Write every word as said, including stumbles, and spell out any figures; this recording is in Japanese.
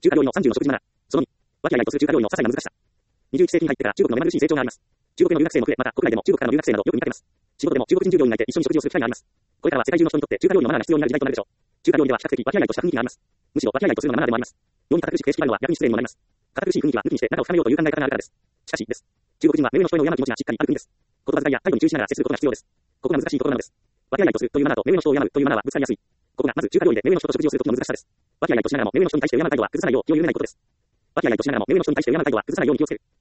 中華料理のさんじゅうの食事マナー。そのに、和気あいあいとする中華料理の些細な難しさ。にじゅういっ世紀に入ってから中国の目まぐるしい成長があります。中国の留学生も増え、また国内でも中国からの留学生などよく見かけます。仕事でも中国人従業員がいて一緒に食事をする機会があります。これからは世界中の人にとって中華料理のマナーが必要になる時代となるでしょう。中華料理では比較的和気あいあいとした雰囲気があります。むしろ和気あいあいとするのがマナーでもあります。世に堅苦しく形式があるのは逆に失礼にもなります。堅苦しい雰囲気は抜きにして仲を深めようという考え方があるからです。しかし、です。中国人は目上の人への嫌な気持ちがしっかりある国です。言葉遣いや態度に注意しながら接することが必要です。ここが難しいところなのです。和気あいあいとするというマナーと目上の人を敬うというマナーはぶつかりやすい。ここがまず中華料理で目上の人と食事をするときの難しさです。和気あいあいとしながらも目上の人に対して敬う態度は崩さないよう気を緩めないことです。和気あいあいとしながらも目上の人に対して敬う態度は崩さないように気をつける。